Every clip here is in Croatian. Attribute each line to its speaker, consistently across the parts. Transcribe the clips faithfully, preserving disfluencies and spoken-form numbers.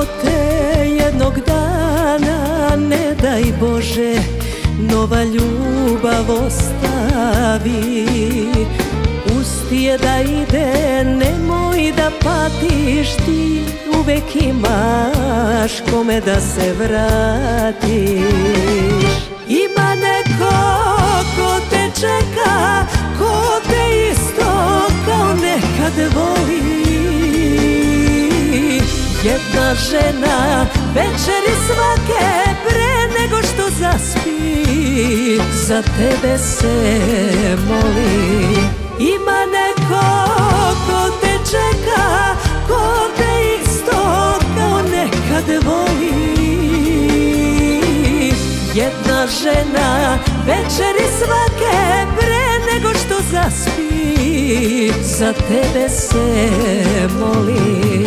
Speaker 1: Ako te jednog dana, ne daj Bože, nova ljubav ostavi, pusti je da ide, nemoj da patiš, ti uvek imaš kome da se vratiš. Ima neko ko te čeka, ko te isto kao nekad voli. Jedna žena večeri svake pre nego što zaspi za tebe se moli. Ima neko ko te čeka, ko te isto kao nekad voli. Jedna žena večeri svake pre nego što zaspi za tebe se moli.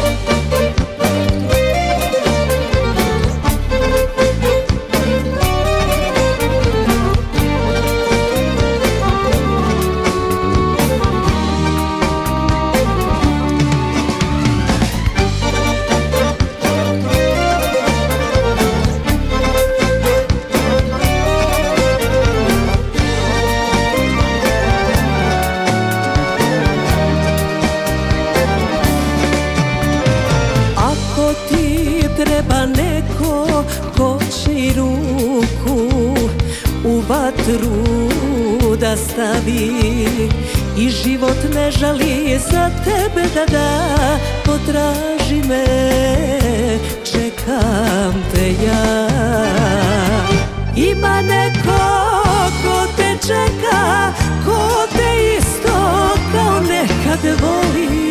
Speaker 1: Treba neko ko će ruku u vatru da stavi i život ne žali za tebe da da. Potraži me, čekam te ja. Ima neko ko te čeka, ko te isto kao nekad voli.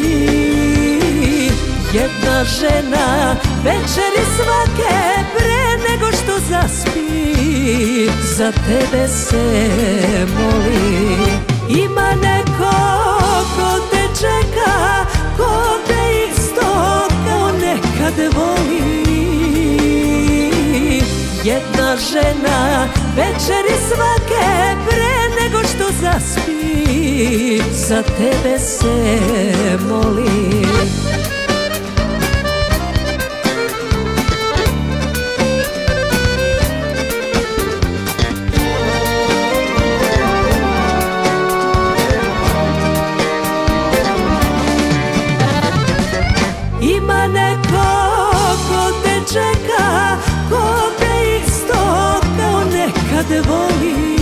Speaker 1: Jedna žena večeri svake pre nego što zaspi za tebe se moli. Ima neko ko te čeka, ko te isto kao nekad voli. Jedna žena večeri svake pre nego što zaspi za tebe se moli. Ima neko ko te čeka, ko te isto kao nekad voli.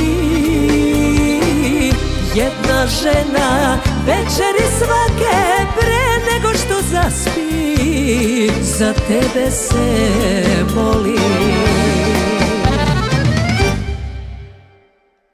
Speaker 1: Jedna žena večeri svake pre nego što zaspi za tebe se moli.